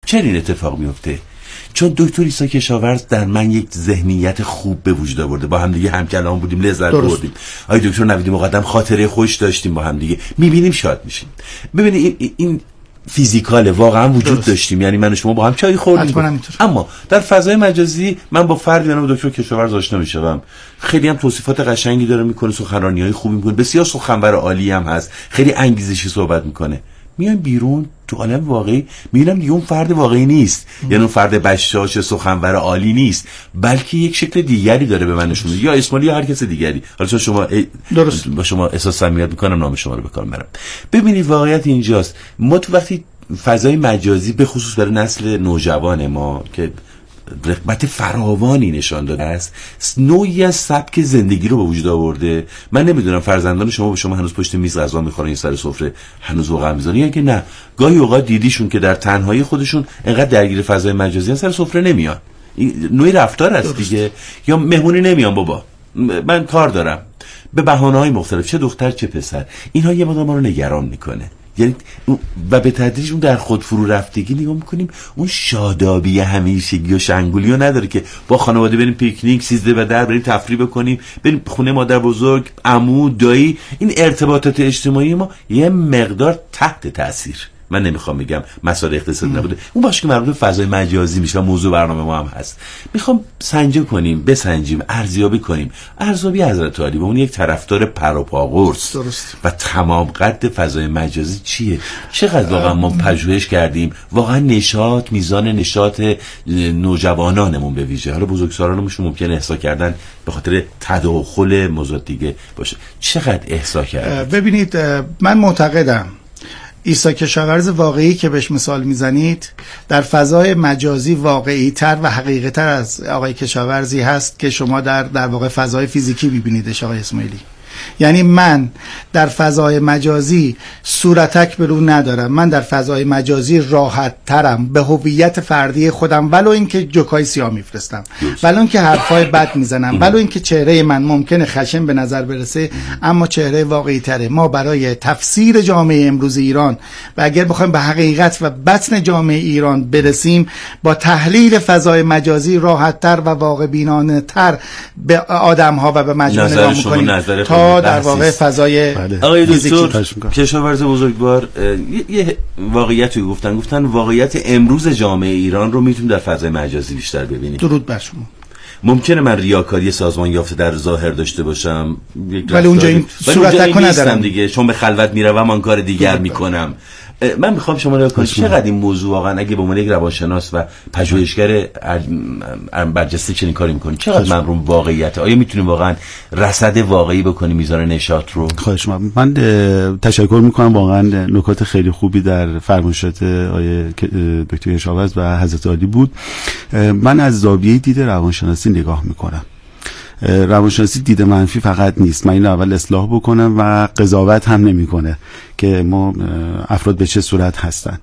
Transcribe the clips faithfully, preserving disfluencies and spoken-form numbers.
چرا این اتفاق میفته؟ چون دکتر عیسی کشاورز در من یک ذهنیت خوب به وجود آورده. با هم دیگه همکلام بودیم، لذت بردیم. آقای دکتر نویدی مقدم خاطره خوش داشتیم، با هم دیگه میبینیم شاد میشیم. ببینید این, این فیزیکاله، واقعا وجود درست. داشتیم، یعنی من و شما با هم چای خوردیم. اما در فضای مجازی من با فردی به نام دکتر کشاورز آشنا میشم، خیلی هم توصیفات قشنگی داره میکنه، سخنرانی‌های خوبی میکنه، بسیار سخنور عالی هم هست، خیلی انگیزشی صحبت میکنه. میام بیرون تو عالم واقعی میبینم دیگه اون فرد واقعی نیست، یعنی اون فرد بشاش سخنور عالی نیست، بلکه یک شکل دیگری داره به من نشون میده، یا اسماعیل یا هر کس دیگری. حالا چون شما درست با شما احساس صمیمیت میکنم نام شما رو به کار میبرم. ببینید واقعیت اینجاست، ما تو وقتی فضای مجازی به خصوص برای نسل نوجوان ما که رغبت فراوانی نشان داده است، نوعی از سبک زندگی رو به وجود آورده. من نمیدونم فرزندان شما به شما هنوز پشت میز غذا میخورن، این سر سفره هنوز واقعا میذارن، یا که نه گاهی اوقات دیدیشون که در تنهایی خودشون انقدر درگیر فضای مجازی سر سفره نمیان. این نوعی رفتار است دیگه. یا مهمونی نمیان، بابا من کار دارم، به بهانه‌های مختلف، چه دختر چه پسر. اینها یه مقدار ما رو نگران میکنه، یعنی و به تدریج اون در خود فرو رفتگی نگاه میکنیم، اون شادابی همیشگی و شنگولی رو نداره که با خانواده بریم پیکنیک، سیزده و در بریم تفریح بکنیم، بریم خونه مادر بزرگ، عمو، دایی. این ارتباطات اجتماعی ما یه مقدار تحت تاثیر، من نمیخوام بگم مسائل اقتصادی نبوده، اون باشه که مربوط به فضای مجازی میشه، موضوع برنامه ما هم هست. میخوام سنجه کنیم، بسنجیم، ارزیابی کنیم. ارزیابی حضرت علی به اون یک طرفدار پروپاگورس و تمام قد فضای مجازی چیه؟ چقدر واقعا ما پژوهش کردیم، واقعا نشاط، میزان نشاط نوجوانانمون به ویژه، حالا بزرگسالانمون ممکنه احسا کردن به خاطر تداخل موضوع دیگه باشه، چقدر احسا کردن؟ ببینید من معتقدم عیسی کشاورز واقعی که بهش مثال میزنید در فضای مجازی واقعی تر و حقیقی تر از آقای کشاورزی هست که شما در در واقع فضای فیزیکی میبینیدش آقای اسماعیلی. یعنی من در فضای مجازی صورتک به رو ندارم، من در فضای مجازی راحت ترم به هویت فردی خودم، ولو اینکه جوکای سیاه میفرستم، ولو اینکه حرفای بد میزنم، ولو اینکه چهره من ممکنه خشن به نظر برسه، اما چهره واقعی تره. ما برای تفسیر جامعه امروز ایران و اگر بخوایم به حقیقت و بطن جامعه ایران برسیم، با تحلیل فضای مجازی راحت تر و واقع بینانه تر به آدم ها و به مجموعه نگاه میکنیم تا در واقع فضای آقای دکتر کشاورز بزرگوار یه واقعیتی گفتن گفتن واقعیت امروز جامعه ایران رو میتونیم در فضای مجازی بیشتر ببینیم. درود بر شما. ممکنه من ریاکاری سازمان یافته در ظاهر داشته باشم، ولی اونجا این صورتک ندارم دیگه، چون به خلوت میروم آن کار دیگر میکنم. من میخوام شما نگاه کنید چقدر این موضوع واقعا اگه به عنوان یک روانشناس و پژوهشگر برجسته چنین کاری میکنید چقدر ممرون واقعیت؟ آیا میتونیم واقعا رصد واقعی بکنیم میزان نشاط رو؟ خواهش می‌کنم. من تشکر میکنم، واقعا نکات خیلی خوبی در فرمایشات آقای دکتر کشاورز و حضرت عالی بود. من از زاویه دید روانشناسی نگاه میکنم. روانشناسی دید منفی فقط نیست، من اینو اول اصلاح بکنم، و قضاوت هم نمیکنه که ما افراد به چه صورت هستن.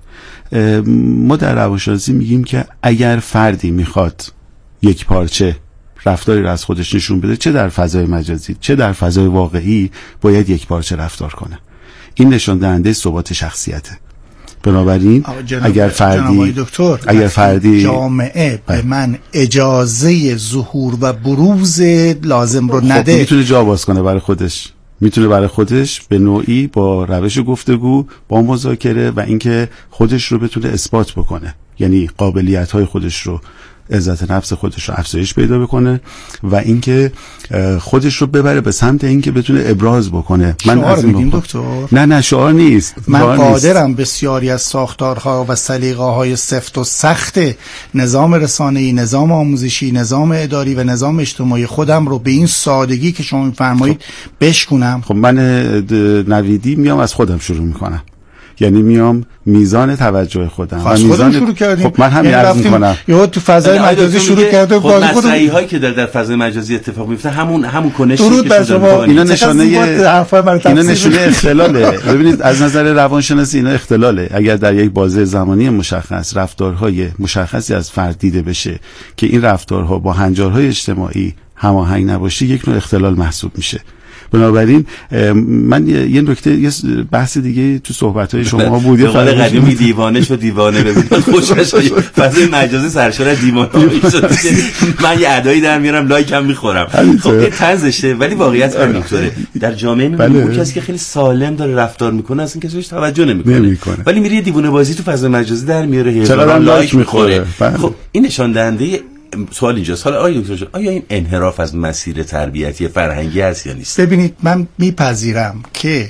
ما در روانشناسی میگیم که اگر فردی میخواد یک پارچه رفتاری رو از خودش نشون بده، چه در فضای مجازی چه در فضای واقعی، باید یک پارچه رفتار کنه. این نشان دهنده ثبات شخصیته. بنابراین اگر فردی دکتر اگر فردی جامعه به من اجازه ظهور و بروز لازم رو خب نده، میتونه جا باز کنه برای خودش، میتونه برای خودش به نوعی با روش گفتگو، با مذاکره و اینکه خودش رو بتونه اثبات بکنه، یعنی قابلیت‌های خودش رو، عزت نفس خودش رو افزایش پیدا بکنه و اینکه خودش رو ببره به سمت اینکه بتونه ابراز بکنه. من از این دکتر نه نه شعار نیست، من قادرم بسیاری از ساختارها و سلیقه‌های سفت و سخت نظام رسانه‌ای، نظام آموزشی، نظام اداری و نظام اجتماعی خودم رو به این سادگی که شما می‌فرمایید بشکنم. خب من نویدی میام از خودم شروع میکنم، یعنی میام میزان توجه خودم و میزان شروع کردیم. خب من همین عرض میکنم یا تو فضای مجازی شروع کردیم. خب مسئله هایی که در در فضای مجازی اتفاق میفته همون همون کنشی که شما اینا نشانه اینا نشانه اختلاله. ببینید از نظر روانشناسی اینا اختلاله. اگر در یک بازه زمانی مشخص رفتارهای مشخصی از فرد دیده بشه که این رفتارها با هنجارهای اجتماعی هماهنگ نباشه، یک نوع اختلال محسوب میشه. بنابراین من یه نکته، یه بحث دیگه تو صحبت‌های شما بود، یه فرق قدیمی دیوانه شو دیوانه ببینید خوشش فضای مجازی سرشار دیوانه شد. من یه ادایی در میارم لایک هم میخورم. خب این طنزشه، ولی واقعیت همینطوره. در جامعه میبینیم اون کسی که خیلی سالم داره رفتار میکنه اصلا کسی بهش توجه نمیکنه، ولی میره دیوونه بازی تو فضای مجازی در میاره، هزاران لایک میخوره. خب این نشان دهنده سوال اینجاست. حالا آیا دکتر آیا این انحراف از مسیر تربیتی فرهنگی است یا نیست؟ ببینید من میپذیرم که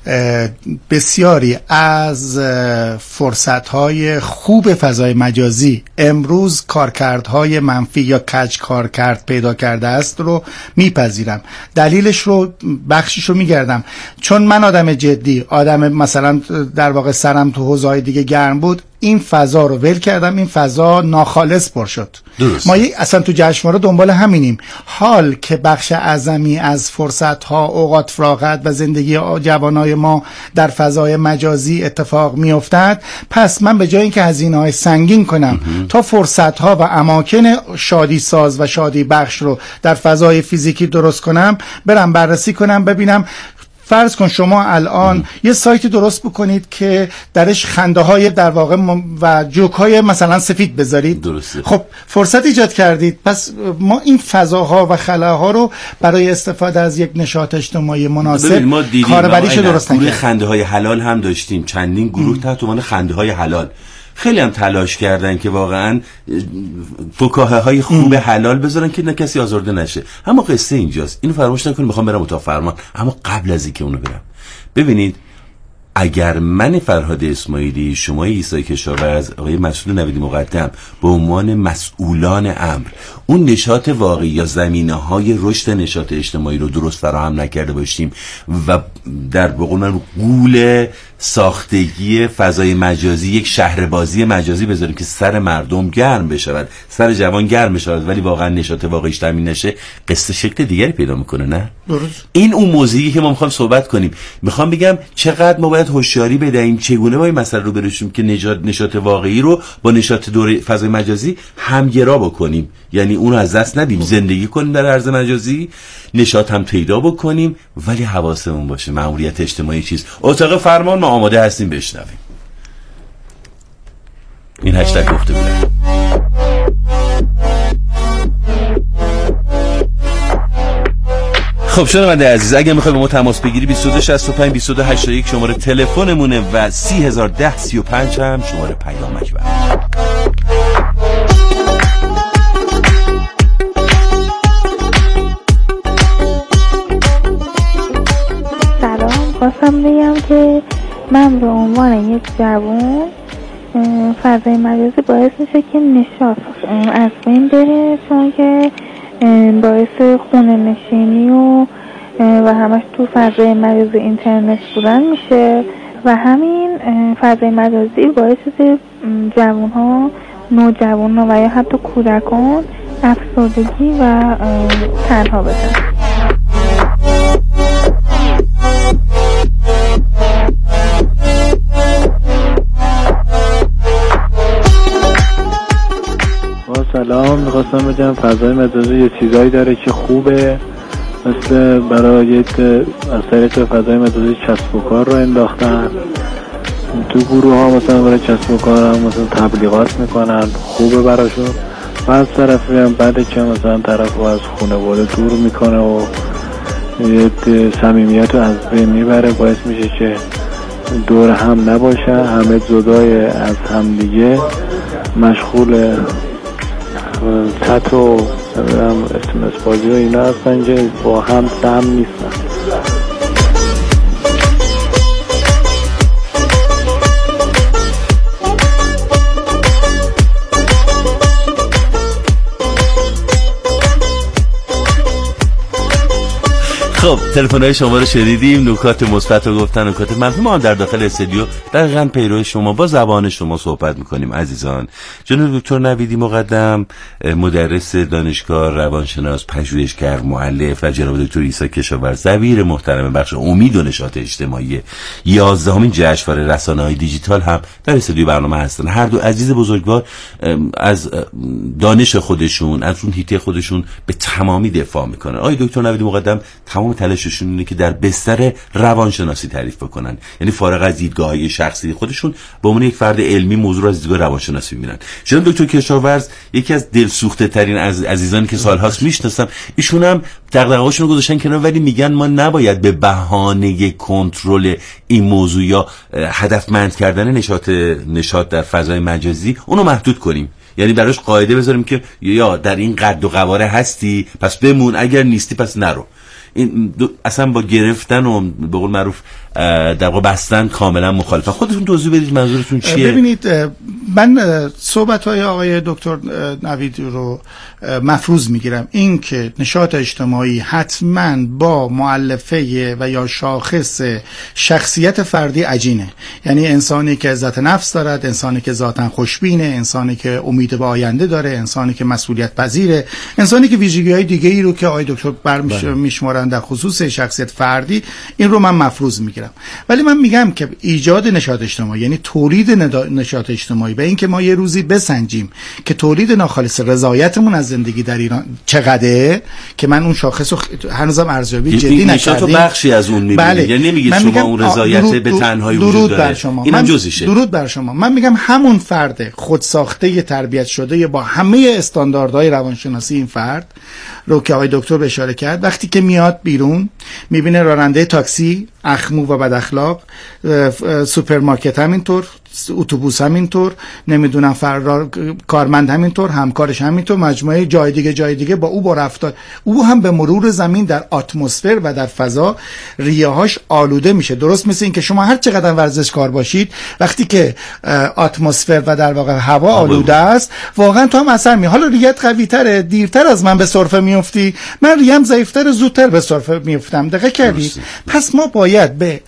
بسیاری از فرصت‌های خوب فضای مجازی امروز کارکردهای منفی یا کج کارکرد پیدا کرده است رو میپذیرم. دلیلش رو بخشش رو میگردم، چون من آدم جدی، آدم مثلا در واقع سرم تو حوزه‌های دیگه گرم بود، این فضا رو ول کردم، این فضا ناخالص پر شد. درست. ما اصلا تو جشنواره دنبال همینیم. حال که بخش اعظمی از فرصت‌ها، اوقات فراغت و زندگی جوانای ما در فضای مجازی اتفاق میافتد، پس من به جای اینکه هزینه‌های سنگین کنم تا فرصت‌ها و اماکن شادی ساز و شادی بخش رو در فضای فیزیکی درست کنم، برم بررسی کنم ببینم. فرض کن شما الان ام. یه سایت درست بکنید که درش خنده های در واقع و جوک های مثلا سفید بذارید. درسته. خب فرصت ایجاد کردید. پس ما این فضاها و خلاها رو برای استفاده از یک نشاط اجتماعی مناسب کاربریشو درست نکردیم. گروه خنده های حلال هم داشتیم، چندین گروه تحت عنوان خنده های حلال خیلی هم تلاش کردن که واقعا فکاهه های خوب حلال بذارن که نه کسی آزرده نشه. اما قصه اینجاست، اینو فراموش نکنید. میخوام برم اتاق فرمان، اما قبل از اینکه اونو برم، ببینید اگر من فرهاد اسماعیلی، شما عیسی کشاورز، آقای مسئول نویدی مقدم به عنوان مسئولان امر اون نشاط واقعی یا زمینه‌های رشد نشاط اجتماعی رو درست فراهم نکرده باشیم و در بقول من قول ساختگی فضای مجازی یک شهر بازی مجازی بذاریم که سر مردم گرم بشود، سر جوان گرم بشود، ولی واقعا نشاط واقعیش تامین نشه، قصه شکل دیگری پیدا میکنه. نه درست. این اون موضوعی که ما میخوام صحبت کنیم. میخوام بگم چقدر ما باید هوشیاری بدهیم، چگونه با این مسئله رو برسیم که نجات نشاط واقعی رو با نشاط دوره فضای مجازی همگرا بکنیم، یعنی اون رو از دست ندیم، زندگی کنیم در عرض مجازی، نشاط هم پیدا بکنیم، ولی حواسمون باشه مأموریت اجتماعی چیست. اتاق فرمان ما آماده هستیم بشنویم. این هشتگ گفته بودم. خب شنونده عزیز، اگه میخوای با ما تماس بگیری بیست و دو شصت و پنج بیست و دو هشتاد و یک شماره تلفنمونه و سی هزار و ده سی و پنج هم شماره پیامک برام. سلام، خواستم بگم که من به عنوان یک جوان فضای مجازی باعث میشه که نشاط از بین بره، چون که باعث خونه نشینی و و همش تو فضای مجازی اینترنت بودن میشه و همین فضای مجازی باعث شده جوان ها، نوجوان ها و یا حتی کودکان افسردگی و تنها بشن. سلام، میخواستم بگم فضای مجازی یه چیزایی داره که خوبه، مثل برای از طریق فضای مجازی کسب و کار رو انداختن تو گروه ها، مثلا برای کسب و کار هم مثلا تبلیغات میکنن، خوبه براشون. و از طرفی هم بعد که مثلا طرف رو از خانواده دور میکنه و یه صمیمیت رو از بین میبره، باعث میشه که دور هم نباشه، همه جدای از هم دیگه مشغول چت و اسمس بازی و اینا هستن که با هم سم نیستن. خب تلفن‌های شما رو شنیدیم، نکات مثبت رو گفتن، نکات منفی. ما در داخل استودیو دقیقاً پیرو شما با زبان شما صحبت می‌کنیم عزیزان. جناب دکتر نویدی مقدم، مدرس دانشگاه، روانشناس، پژوهشگر، مؤلف، و جناب دکتر عیسی کشاورز، دبیر محترم بخش امید و نشاط اجتماعی یازدهمین جشنواره رسانه‌های دیجیتال هم در استودیو برنامه هستن. هر دو عزیز بزرگوار از دانش خودشون، از اون حیطه خودشون به تمامی دفاع می‌کنن. آقای دکتر نویدی مقدم تمام تلاش ارزششون اینه که در بستر روانشناسی تعریف بکنن، یعنی فارغ از دیدگاه‌های شخصی خودشون به عنوان یک فرد علمی موضوع رو از دیدگاه روانشناسی می‌بینن. جناب دکتر کشاورز یکی از دلسوخته ترین از عزیزانی که سال‌هاست میشناسم، ایشون هم دغدغه‌هاشون رو گذاشتن کنار، ولی میگن ما نباید به بهانه کنترل این موضوع یا هدفمند کردن نشاط نشاط در فضای مجازی اونو محدود کنیم. یعنی براش قاعده بذاریم که یا در این قد و قواره هستی پس بمون، اگر نیستی پس نرو. این اصلا با گرفتن و به قول معروف در واقع بستن کاملا مخالفم. خودتون توضیح بدید منظورتون چیه؟ ببینید من صحبت‌های آقای دکتر نویدی رو مفروض میگیرم، این که نشاط اجتماعی حتما با مؤلفه و یا شاخص شخصیت فردی عجینه، یعنی انسانی که عزت نفس دارد، انسانی که ذاتاً خوشبینه، انسانی که امید به آینده داره، انسانی که مسئولیت پذیره، انسانی که ویژگی‌های دیگه‌ای رو که آقای دکتر برمی‌شمارن در خصوص شخصیت فردی، این رو من مفروض میگیرم. ولی من میگم که ایجاد نشاط اجتماعی یعنی تولید نشاط اجتماعی و اینکه ما یه روزی بسنجیم که تولید ناخالص رضایتمون از زندگی در ایران چقدره، که من اون شاخص رو هنوزم ارزیابی جدی نکردم، بخشی از اون میبینید. بله. یعنی نمیگید شما اون رضایت به تنهایی وجود داره، اینم جزئیشه. درود بر شما. من میگم همون فرد خودساخته تربیت شده با همه استانداردهای روانشناسی این فرد رو که آقای دکتر به اشاره کرد، وقتی که میاد بیرون میبینه راننده تاکسی اخمو و بد اخلاق، سوپرمارکت همینطور، اتوبوس همینطور، نمیدونم فرار کارمند همینطور، همکارش همینطور، مجموعه جای دیگه جای دیگه با او با رفتار او هم به مرور زمین در اتمسفر و در فضا ریه‌هاش آلوده میشه. درست مثل این که شما هر چقدر ورزشکار باشید وقتی که اتمسفر و در واقع هوا آلوده است واقعا تو هم اثر می. حالا ریت قوی تره، دیرتر از من به سرفه میافتی، من ریم ضعیفتر، زودتر به سرفه میافتم. دقیق کردید؟ پس ما باید به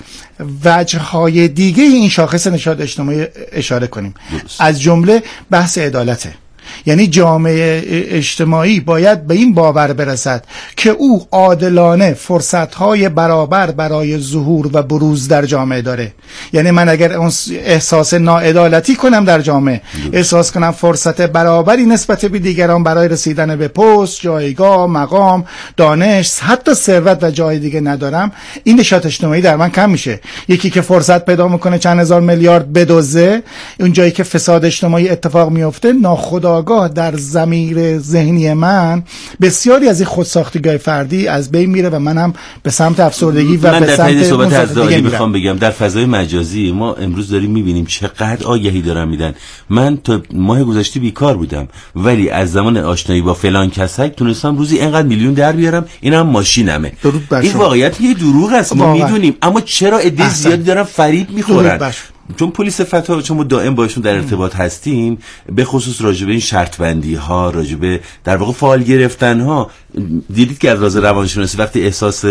وجه‌های دیگه این شاخص نشاط اجتماعی اشاره کنیم. درست. از جمله بحث عدالته، یعنی جامعه اجتماعی باید به این باور برسد که او عادلانه فرصت‌های برابر برای ظهور و بروز در جامعه داره. یعنی من اگر اون احساس ناعدالتی کنم در جامعه، احساس کنم فرصت برابری نسبت به دیگران برای رسیدن به پست، جایگاه، مقام، دانش، حتی ثروت و جای دیگه ندارم، این نشاط اجتماعی در من کم میشه. یکی که فرصت پیدا میکنه چند هزار میلیارد بدزده، اون جایی که فساد اجتماعی اتفاق میفته، ناخودآگاه در ضمیر ذهنی من بسیاری از این خودساختگی‌های فردی از بین میره و منم به سمت افسردگی و من به سمت صحبت از داعی میخوام بگم در فضای مجازی ما امروز داریم میبینیم چقدر آگهی دارن میدن. من تا ماه گذشته بیکار بودم ولی از زمان آشنایی با فلان کسک تونستم روزی اینقدر میلیون در بیارم، اینم ماشینمه. این واقعیت یه دروغ است، ما میدونیم، اما چرا عده زیادی دارن فریب میخورن؟ چون پلیس فتا، چون ما دائم باشون در ارتباط هستیم، به خصوص راجبه این شرط بندی ها، راجبه در واقع فال گرفتن ها، دیدید که از راز روانشناسی وقتی احساس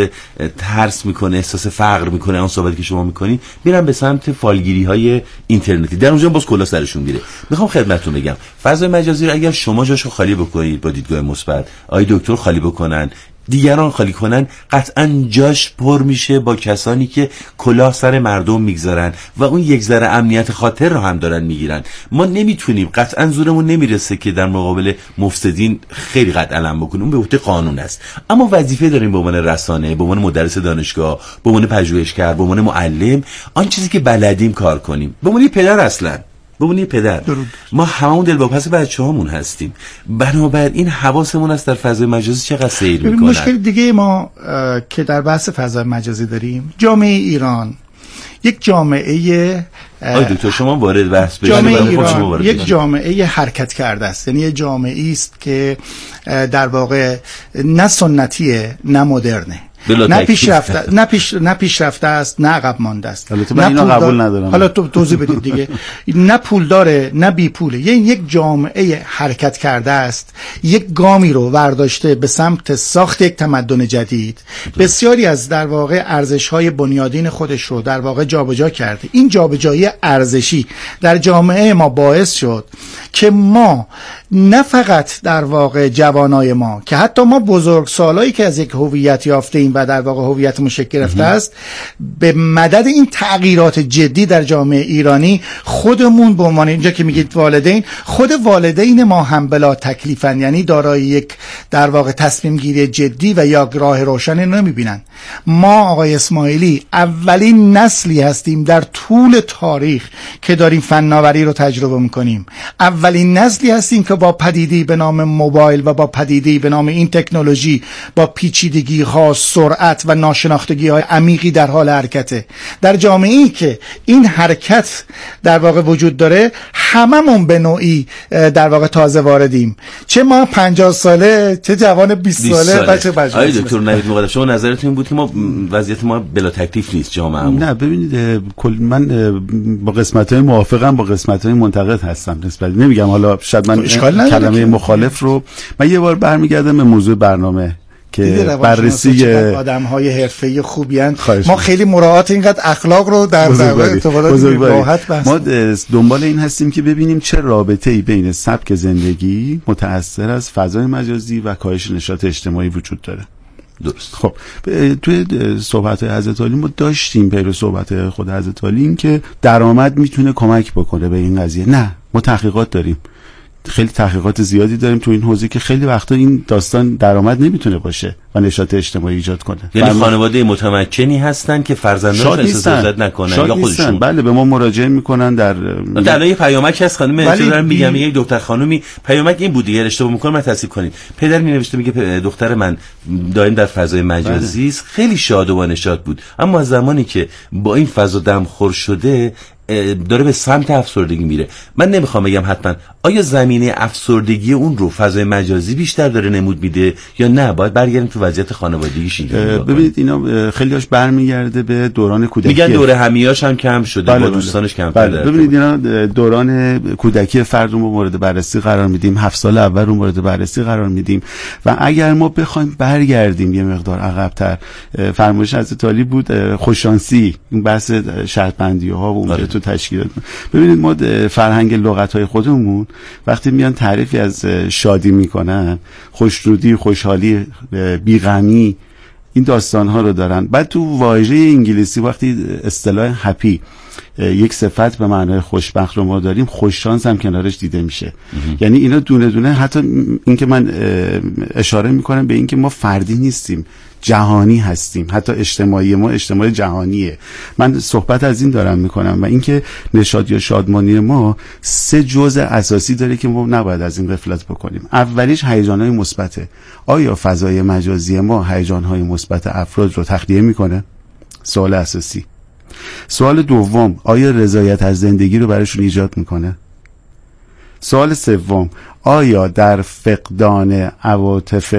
ترس میکنه، احساس فقر میکنه، اون صحبتی که شما میکنید، میرن به سمت فالگیری های اینترنتی، در اونجا باز کلا سرشون میره. میخوام خدمتتون بگم فضای مجازی رو اگر شما جاشو خالی بکنید با دیدگاه مثبت، آی دکتر خالی بکنن، دیگران خالی کنن، قطعا جاش پر میشه با کسانی که کلاه سر مردم میگذارن و اون یک ذره امنیت خاطر رو هم دارن میگیرن. ما نمیتونیم، قطعا زورمون نمیرسه که در مقابل مفسدین خیلی قد علم بکنیم، اون به عهده قانون است، اما وظیفه داریم به عنوان رسانه، به عنوان مدرس دانشگاه، به عنوان پژوهشگر، به عنوان معلم، آن چیزی که بلدیم کار کنیم، به عنوان پدر اصلا ببینید پدر درود. ما همون دلواپس بچه‌هامون هستیم، بنابراین حواسمون است در فضای مجازی چقدر سیر میکنن. مشکل دیگه ما که در بحث فضای مجازی داریم، جامعه ایران یک جامعه آی دکتر شما وارد بحث بشید. جامعه ایران یک جامعه حرکت کرده است، یعنی یک جامعه است که در واقع نه سنتیه نه مدرنه، نه پیشرفته نه پیش نه پیشرفته است نه عقب مانده است. البته من اینو قبول ندارم. حالا تو توضیح بدید دیگه. نه پول داره نه بی پوله، یعنی یک جامعه حرکت کرده است، یک گامی رو برداشته به سمت ساخت یک تمدن جدید، بسیاری از در واقع ارزش‌های بنیادین خودش رو در واقع جابجا کرده. این جابجایی ارزشی در جامعه ما باعث شد که ما نه فقط در واقع جوانای ما، که حتی ما بزرگسالایی که از یک هویت یافته‌ایم و و در واقع هویتمون شکل گرفته است، به مدد این تغییرات جدی در جامعه ایرانی خودمون به عنوان اینجا که میگید والدین، خود والدین ما هم بلا تکلیفن، یعنی دارای یک در واقع تصمیم گیری جدی و یا راه روشنی نمیبینن. ما آقای اسماعیلی اولین نسلی هستیم در طول تاریخ که داریم فناوری رو تجربه میکنیم. اولین نسلی هستیم که با پدیده‌ای به نام موبایل و با پدیده‌ای به نام این تکنولوژی با پیچیدگی ها، سرعت و ناشناختگی های عمیقی در حال حرکته. در جامعه‌ای که این حرکت در واقع وجود داره، هممون به نوعی در واقع تازه واردیم، چه ما پنجاه ساله چه جوان بیست ساله بچه بچه. آقای دکتر نوید مقدم، شما نظرتون بود که ما وضعیت ما بلا تکلیف نیست جامعه‌مون؟ نه ببینید، کل من با قسمت‌های موافقم، با قسمت‌های منتقد هستم نسبت. نمیگم حالا شاید من کلمه مخالف رو، من یه بار برمیگردم به موضوع برنامه که بررسی آدم‌های حرفه‌ای خوبی هستند. ما خیلی مراعات اینقدر اخلاق رو در ارتباطات راحت بحث ما دنبال این هستیم که ببینیم چه رابطه‌ای بین سبک زندگی متأثر از فضای مجازی و کاهش نشاط اجتماعی وجود داره. درست. خب توی صحبت‌های حضرت علی ما داشتیم، پیرو صحبت خود حضرت علی، این که درآمد میتونه کمک بکنه به این قضیه. نه، ما تحقیقات داریم، خیلی تحقیقات زیادی داریم تو این حوزه که خیلی وقتا این داستان درآمد نمیتونه باشه و نشاط اجتماعی ایجاد کنه. یعنی خانواده متمکنی هستن که فرزندانشون اجازه نکنن یا خودشون. بله، به ما مراجعه میکنن. در در یه پیامک هست خانم دارم میگم، یه دختر خانومی پیامک این بود دیگه، اشتباه میکنم من تصحیح کنید، پدر می نوشته میگه دختر من دائم در فضای مجازی است، خیلی شاد و بانشاد بود، اما از زمانی که با این فضا دمخور شده داره به سمت افسردگی میره. من نمیخوام بگم حتما آیا زمینه افسردگی اون رو فضای مجازی بیشتر داره نمود میده یا نه، باید برگردیم تو وضعیت خانوادگیش. ببینید اینا خیلیاش برمیگرده به دوران کودکی، میگن دوره همیاش هم کم شده. بله، با دوستانش کم بله. ببینید اینا دوران کودکی فرد رو مورد بررسی قرار میدیم، هفت سال اول رو مورد بررسی قرار میدیم و اگر ما بخوایم برگردیم یه مقدار عقب‌تر، فرمایش حضرت علی بود خوششانسی، این بحث شرط بندی ها و اونجا تو تشکیلات. ببینید ما فرهنگ لغت‌های خودمون وقتی میان تعریفی از شادی میکنن، خوشنودی، خوشحالی، بی‌غمی، این داستان‌ها رو دارن. بعد تو واژه انگلیسی وقتی اصطلاح هپی، یک صفت به معنای خوشبخت رو ما داریم، خوششانس هم کنارش دیده میشه. یعنی اینا دونه دونه، حتی این که من اشاره میکنم به این که ما فردی نیستیم، جهانی هستیم، حتی اجتماعی ما اجتماع جهانیه. من صحبت از این دارم میکنم و اینکه نشاط یا شادمانی ما سه جزء اساسی داره که ما نباید از این غفلت بکنیم. اولیش هیجان‌های مثبته. آیا فضای مجازی ما هیجان‌های مثبت افراد رو تخلیه میکنه؟ سوال اساسی. سوال دوم، آیا رضایت از زندگی رو براشون ایجاد میکنه؟ سوال سوم، آیا در فقدان عواطف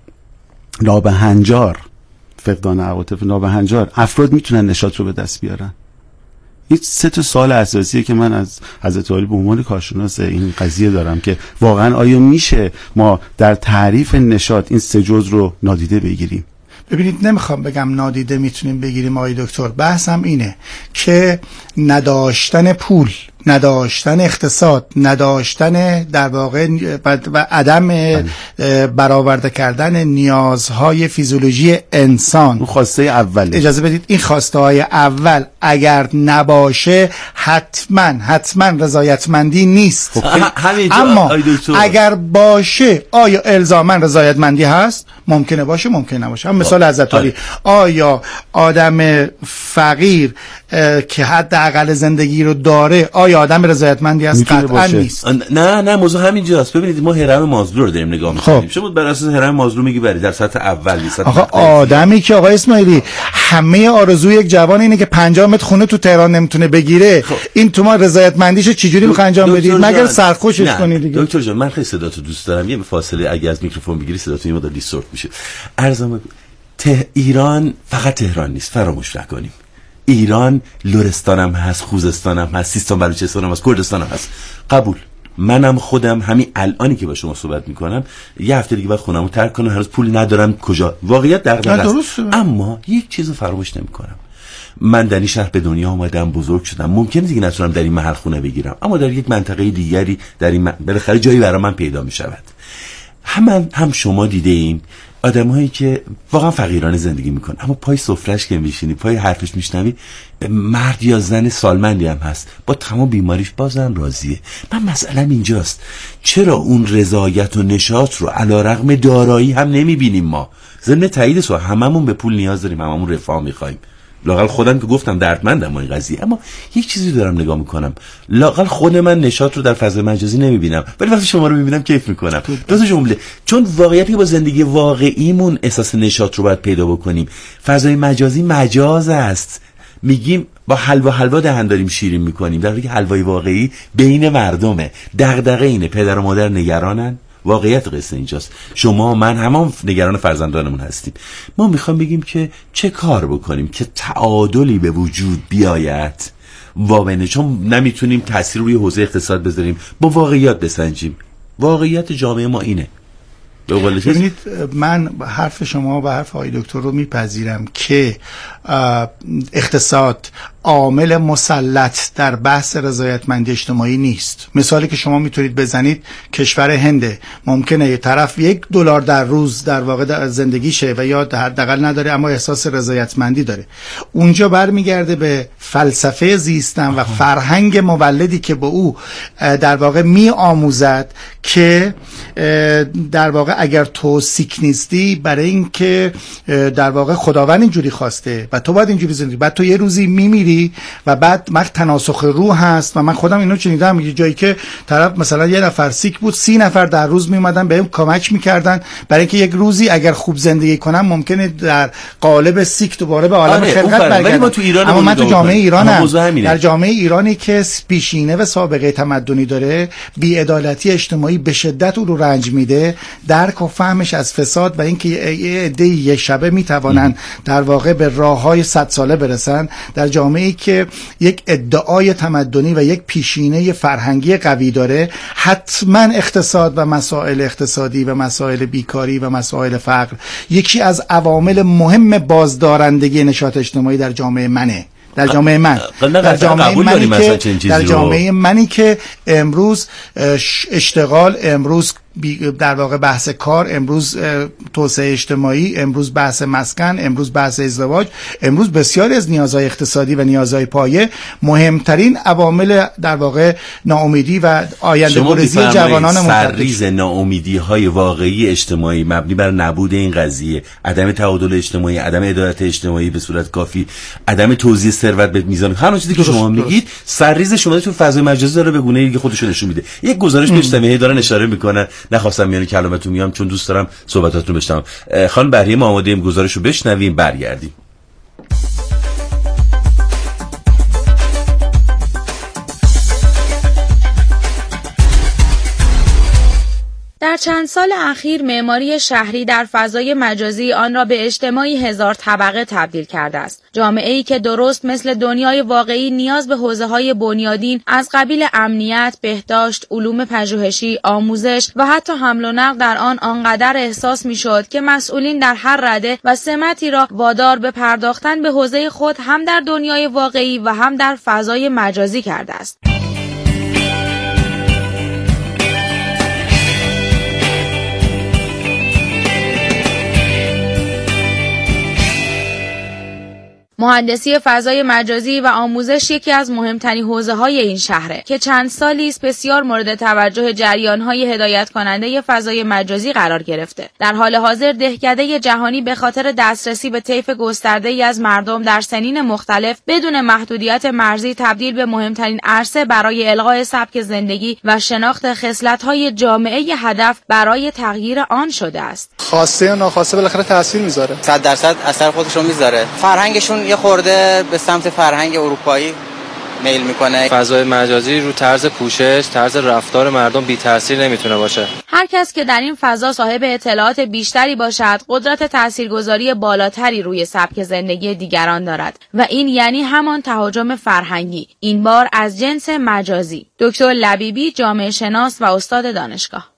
نابهنجار فقدان عواطف نابهنجار افراد میتونن نشاط رو به دست بیارن؟ این سه تا سوال اساسیه که من از حضرت علی به عنوان کارشناس این قضیه دارم که واقعا آیا میشه ما در تعریف نشاط این سه جزء رو نادیده بگیریم؟ ببینید، نمیخوام بگم نادیده میتونیم بگیریم آقای دکتر، بحثم اینه که نداشتن پول، نداشتن اقتصاد، نداشتن در واقع و عدم برآورده کردن نیازهای فیزیولوژی انسان، اون خواسته اول. اجازه بدید این خواسته های اول اگر نباشه حتما حتما رضایتمندی نیست. اما اگر باشه آیا الزاما رضایتمندی هست؟ ممکنه باشه، ممکنه نباشه. هم مثال حضرت علی، آیا آدم فقیر که حداقل زندگی رو داره آیا آدم رضایتمندی است؟ قطعا نیست. نه نه موضوع همینجاست. ببینید ما هرم مازلو رو داریم نگاه می‌کنیم. شما بر اساس هرم مازلو میگی بری در سطح اول نیست. آقا آدمی که آقای اسماعیلی همه آرزوی یک جوان اینه که پنجاه متر خونه تو تهران نمیتونه بگیره، خب. این تو ما رضایتمندیشو چجوری می‌خوای انجام بدید مگر سرخوشش کنی دیگه؟ دکتر جان من خیلی صداتو دوست دارم، یه فاصله اگه از میکروفون بگیری صداتون یه مقدار دیستورت میشه. ارزم ته ایران فقط تهران نیست، فراموش نکنیم. ایران لرستانم هست، خوزستانم هست، سیستان بلوچستانم هست، کردستانم هست. قبول. منم خودم همین الانی که با شما صحبت میکنم یه هفته دیگه باید خونمو ترک کنم، هنوز پول ندارم. کجا؟ واقعیت دغدغه است. اما یک چیزو فراموش نمیکنم. من در این شهر به دنیا اومدم، بزرگ شدم. ممکنه دیگه نتونم در این محل خونه بگیرم، اما در یک منطقه دیگری در این بالاخره جایی برای من پیدا میشود. هم هم شما دیده ایم آدمایی که واقعا فقیرانه زندگی میکنن، اما پای سفرهش که میشینی، پای حرفش میشنوی، مرد یا زن سالمندی هم هست، با تمام بیماریش بازم راضیه. من مسئله اینجاست، چرا اون رضایت و نشاط رو علیرغم دارایی هم نمیبینیم؟ ما ضمن تایید سو هممون به پول نیاز داریم، هممون رفاه میخوایم. لاقل خودم که گفتم دردمندم این قضیه، اما یک چیزی دارم نگاه میکنم، لاقل خود من نشاط رو در فضای مجازی نمیبینم، ولی وقتی شما رو میبینم کیف میکنم. دو تا جمله، چون واقعیتی با زندگی واقعیمون احساس نشاط رو باید پیدا بکنیم. فضای مجازی مجاز است، میگیم با حلوا حلوا دهن داریم شیرین میکنیم، در حالی که حلوای واقعی بین مردمه. دغدغه اینه، پدر و مادر نگرانن. واقعیت قصه اینجاست، شما من همون نگران فرزندانمون هستیم. ما میخوام بگیم که چه کار بکنیم که تعادلی به وجود بیاید واقعا، چون نمیتونیم تاثیر روی حوزه اقتصاد بذاریم، با واقعیت بسنجیم. واقعیت جامعه ما اینه. ببینید، من حرف شما و حرف آقای دکتر رو میپذیرم که اقتصاد عامل مسلط در بحث رضایتمندی اجتماعی نیست. مثالی که شما میتونید بزنید کشور هنده، ممکنه یه طرف یک دلار در روز در واقع در زندگیشه و یا حداقل نداره اما احساس رضایتمندی داره. اونجا برمیگرده به فلسفه زیستن و فرهنگ مولدی که به او در واقع می آموزد که در واقع اگر تو سیک نیستی برای اینکه در واقع خداوند اینجوری خواسته و تو باید اینجوری زندگی، بعد تو یه روزی میمیری و بعد وقت تناسخ روح هست. و من خودم اینو شنیدم، یه جایی که طرف مثلا یه نفر سیک بود، سی نفر در روز میومدن بهم کمک میکردن برای اینکه یک روزی اگر خوب زندگی کنم ممکنه در قالب سیک دوباره به عالم آره خلقت برگردم. اما من تو جامعه ایرانم، در جامعه ایرانی که پیشینه و سابقه تمدنی داره، بی‌عدالتی اجتماعی به شدت او رو رنج میده. درک و فهمش از فساد و اینکه یه عده یک شبه میتوانن در واقع به راههای صد ساله برسن، در جامعه‌ای که یک ادعای تمدنی و یک پیشینه فرهنگی قوی داره، حتما اقتصاد و مسائل اقتصادی و مسائل بیکاری و مسائل فقر یکی از عوامل مهم بازدارندگی نشاط اجتماعی در جامعه منه. در جامعه من در جامعه منی که در جامعه منی که امروز اشتغال، امروز در واقع بحث کار، امروز توسعه اجتماعی، امروز بحث مسکن، امروز بحث ازدواج، امروز بسیاری از نیازهای اقتصادی و نیازهای پایه مهمترین عوامل در واقع ناامیدی و آینده گریزی جوانان سرریز ناامیدی های واقعی اجتماعی مبنی بر نبود این قضیه، عدم تعادل اجتماعی، عدم عدالت اجتماعی به صورت کافی، عدم توزیع ثروت به میزان، هر چیزی که شما میگید سرریز شما تو فضای مجازی داره به گونه‌ای که خودش نشون میده. یک گزارش اجتماعی دارن اشاره میکنن، نخواستم میان کلماتون میام چون دوست دارم صحبتاتون بشنوم. خانم بهریه ما آماده ایم گزارش رو بشنویم، برگردیم. در چند سال اخیر معماری شهری در فضای مجازی آن را به اجتماعی هزار طبقه تبدیل کرده است. جامعه‌ای که درست مثل دنیای واقعی نیاز به حوزه‌های بنیادین از قبیل امنیت، بهداشت، علوم پژوهشی، آموزش و حتی حمل و نقل در آن آنقدر احساس می‌شد که مسئولین در هر رده و سمتی را وادار به پرداختن به حوزه خود هم در دنیای واقعی و هم در فضای مجازی کرده است. مهندسی فضای مجازی و آموزش یکی از مهمترین حوزه‌های این شهره که چند سالی است بسیار مورد توجه جریان‌های هدایت کننده فضای مجازی قرار گرفته. در حال حاضر دهکده جهانی به خاطر دسترسی به طیف گسترده‌ای از مردم در سنین مختلف بدون محدودیت مرزی تبدیل به مهمترین عرصه برای الغای سبک زندگی و شناخت خصلت‌های جامعه هدف برای تغییر آن شده است. خواسته یا ناخواسته بالاخره تاثیر میذاره. صد درصد اثر خودش رو میذاره. فرهنگشون یه خورده به سمت فرهنگ اروپایی میل میکنه. فضای مجازی رو طرز پوشش، طرز رفتار مردم بی تاثیر نمیتونه باشه. هر کس که در این فضا صاحب اطلاعات بیشتری باشد، قدرت تاثیرگذاری بالاتری روی سبک زندگی دیگران دارد و این یعنی همان تهاجم فرهنگی، این بار از جنس مجازی. دکتر لبیبی، جامعه شناس و استاد دانشگاه.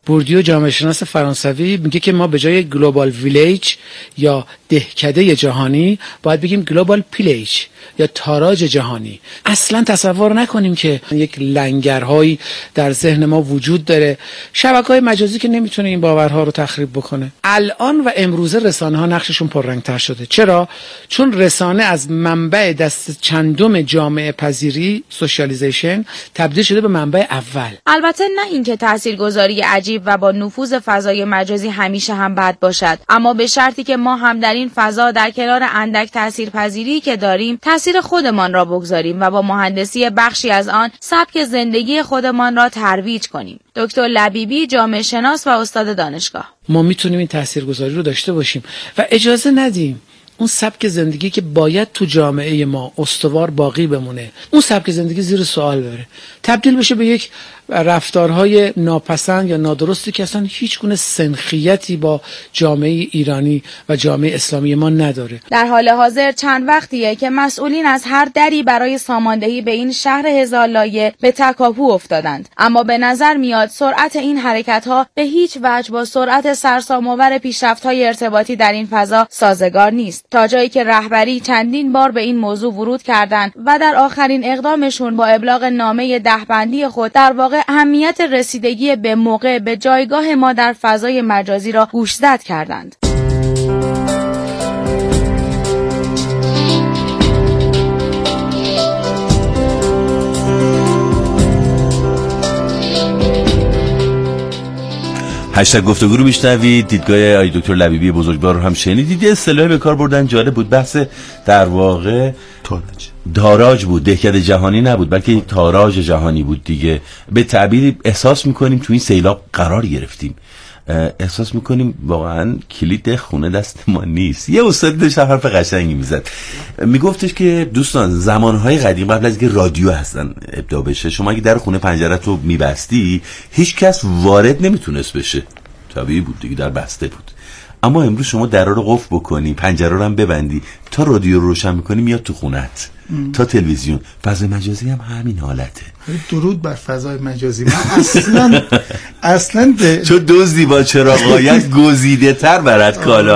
بوردیو جامعه شناس فرانسوی میگه که ما به جای گلوبال ویلیج یا دهکده جهانی باید بگیم گلوبال پیلیج یا تاراج جهانی. اصلا تصور نکنیم که یک لنگرهایی در ذهن ما وجود داره. شبکه‌های مجازی که نمیتونه این باورها رو تخریب بکنه. الان و امروزه رسانه ها نقششون پررنگ‌تر شده. چرا؟ چون رسانه از منبع دست چندم جامعه پذیری سوشالیزیشن تبدیل شده به منبع اول. البته نه اینکه تاثیرگذاری عجیب و با نفوذ فضای مجازی همیشه هم بد باشد، اما به شرطی که ما هم در این فضا در کنار اندک تاثیرپذیری که داریم تاثیر خودمان را بگذاریم و با مهندسی بخشی از آن سبک زندگی خودمان را ترویج کنیم. دکتر لبیبی، جامعه شناس و استاد دانشگاه. ما میتونیم این تاثیرگذاری رو داشته باشیم و اجازه ندیم اون سبک زندگی که باید تو جامعه ما استوار باقی بمونه، اون سبک زندگی زیر سوال بره، تبدیل بشه به یک رفتارهای ناپسند یا نادرستی که اصلا هیچ گونه سنخیتی با جامعه ایرانی و جامعه اسلامی ما نداره. در حال حاضر چند وقتیه که مسئولین از هر دری برای ساماندهی به این شهر هزار لایه به تکاپو افتادند، اما به نظر میاد سرعت این حرکت‌ها به هیچ وجه با سرعت سرسام‌آور پیشرفت‌های ارتباطی در این فضا سازگار نیست، تا جایی که رهبری چندین بار به این موضوع ورود کردند و در آخرین اقدامشون با ابلاغ نامه دهبندی خود در واقع اهمیت رسیدگی به موقع به جایگاه ما در فضای مجازی را گوشزد کردند. هشتگ گفتگو رو میشنوید. دیدگاه آقای دکتر لبیبی بزرگوار رو هم شنیدید. اصطلاحی به کار بردن جالب بود. بحث در واقع تاراج داراج بود، دهکده جهانی نبود بلکه تاراج جهانی بود دیگه. به تعبیر احساس میکنیم تو این سیلاب قرار گرفتیم، احساس میکنیم واقعا کلید خونه دست ما نیست. یه استاد داشت حرف قشنگی میزد، میگفتش که دوستان زمانهای قدیم قبل از اینکه رادیو هستن ابداع بشه، شما اگه در خونه پنجره رو میبستی هیچ کس وارد نمیتونست بشه، طبیعی بود دیگه، در بسته بود. اما امروز شما در رو قفل بکنی، پنجره رو هم ببندی، تا رادیو رو روشن میکنی میاد تو خونت، تا تلویزیون. فضای مجازی هم همین حالته. درود بر فضای مجازی. من اصلا اصلا چون دزدی با چراغ‌هایت گزیده تر برات کالا.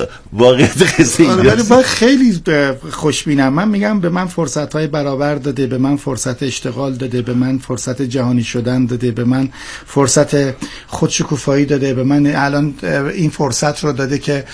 واقعیت قصه اینجاست. ولی خیلی خوشبینم. من میگم به من فرصت‌های برابر داده، به من فرصت اشتغال داده، به من فرصت جهانی شدن داده، به من فرصت خودشکوفایی داده، به من الان این فرصت رو داده که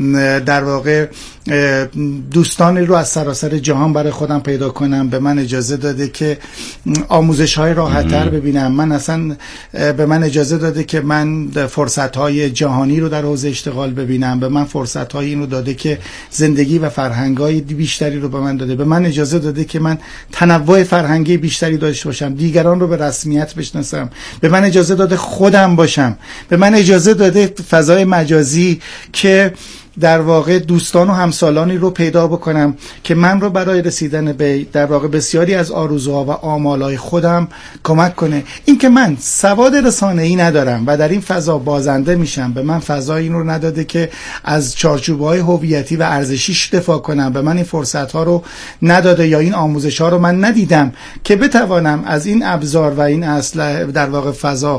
در واقع دوستانی رو از سراسر جهان برای خودم پیدا کنم. به من اجازه داده که آموزش‌های راحت‌تر ببینم. من اصلا به من اجازه داده که من فرصت‌های جهانی رو در حوزه اشتغال ببینم. به من فرصت‌های این رو داده که زندگی و فرهنگ‌های بیشتری رو به من داده. به من اجازه داده که من تنوع فرهنگی بیشتری داشته باشم، دیگران رو به رسمیت بشناسم. به من اجازه داده خودم باشم. به من اجازه داده فضای مجازی که در واقع دوستان و همسالانی رو پیدا بکنم که من رو برای رسیدن به در واقع بسیاری از آرزوها و آمالهای خودم کمک کنه. این که من سواد رسانه‌ای ندارم و در این فضا بازنده میشم، به من فضای این رو نداده که از چارچوب‌های هویتی و ارزشیش دفاع کنم، به من این فرصت‌ها رو نداده یا این آموزش‌ها رو من ندیدم که بتوانم از این ابزار و این اصل در واقع فضا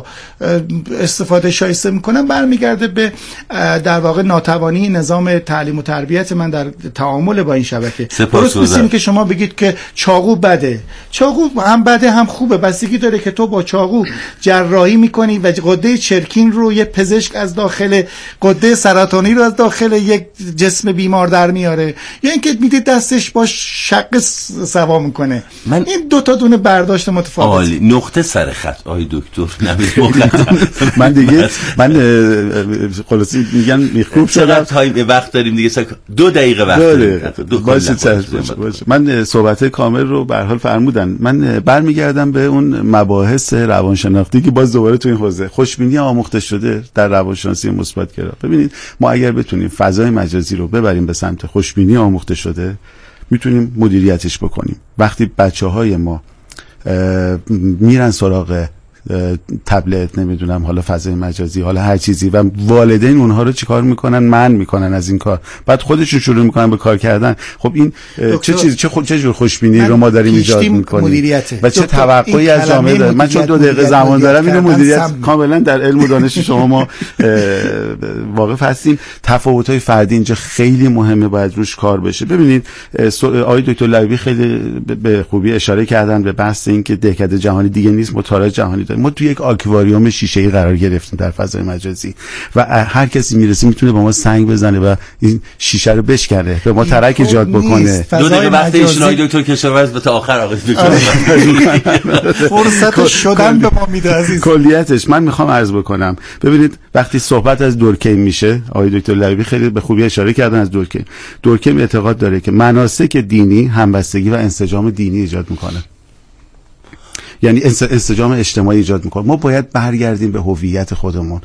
استفاده شایسته میکنم، برمیگرده به در واقع ناتوانی نظام تعلیم و تربیت من در تعامل با این شبکه. درست نیست که شما بگید که چاقو بده. چاقو هم بده هم خوبه، بستگی داره که تو با چاقو جراحی میکنی و غده چرکین رو یه پزشک از داخل غده سرطانی رو از داخل یک جسم بیمار در میاره، یا اینکه میدید دستش با شق سوا میکنه. من این دو تا دونه برداشت متفاوت. عالی، نقطه سر خط آقای دکتر نوید مقدم. من دیگه من خلاصی میگن میخوب شدم. تایم وقت داریم دیگه، دو دقیقه وقت داریم. باشه باشه. من صحبت کامل رو به هر حال فرمودن. من برمیگردم به اون مباحث روانشناختی که باز دوباره تو این حوزه خوشبینی آموخته شده در روانشناسی مثبت گرا. ببینید ما اگر بتونیم فضای مجازی رو ببریم به سمت خوشبینی آموخته شده، میتونیم مدیریتش بکنیم. وقتی بچه‌های ما میرن سراغ تبلت، نمیدونم حالا فضای مجازی، حالا هر چیزی، و والدین اونها رو چیکار میکنن؟ من میکنن از این کار، بعد خودشون شروع میکنن به کار کردن. خب این چه چیز چه خود چه جور خوشبینی رو ما داریم ایجاد میکنیم و چه توقعی از جامعه داریم؟ من چون دو دقیقه زمان دارم، اینو مدیریت کاملا در علم و دانش شما ما واقف هستیم. تفاوت‌های فردی اینجا خیلی مهمه، باید روش کار بشه. ببینید آقای دکتر لبیبی خیلی به خوبی اشاره کردن به بحث این که دهکده جهانی دیگه نیست، ما تاراج جهانی داریم. ما تو یک آکواریوم شیشه‌ای قرار گرفتیم در فضای مجازی و هر کسی میرسه میتونه با ما سنگ بزنه و این شیشه رو بشکنه، به ما ترک ایجاد بکنه. دو دقیقه وقت ایشون آقای دکتر کشاورز به تا آخر آقای دکتر فرصت شدن به ما میده عزیز. کلیتش من میخوام عرض بکنم، ببینید وقتی صحبت از دورکیم میشه، آقای دکتر لبیبی خیلی به خوبی اشاره کردن از دورکیم. دورکیم اعتقاد داره که مناسک دینی همبستگی و انسجام دینی ایجاد میکنه، یعنی انسجام اجتماعی ایجاد میکنه. ما باید برگردیم به هویت خودمون.